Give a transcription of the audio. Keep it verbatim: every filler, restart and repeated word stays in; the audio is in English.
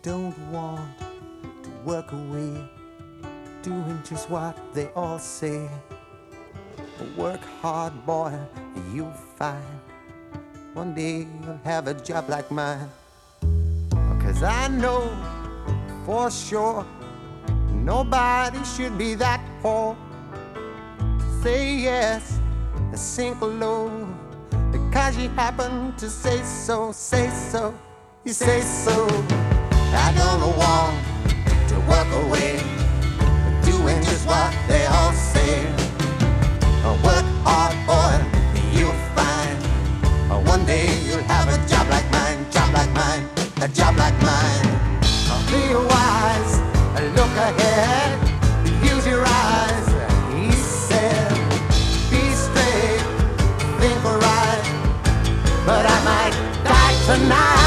don't want to work away, doing just what they all say. Work hard, boy, and you'll find one day you'll have a job like mine. 'Cause I know for sure nobody should be that poor. Say yes and sink low because you happen to say so. Say so, you say so. I don't want to work away, doing just what they all say. Work hard, boy, you'll find one day you'll have a job like mine, job like mine, a job like mine. Be wise, look ahead, use your eyes, he said. Be straight, think right, but I might die tonight.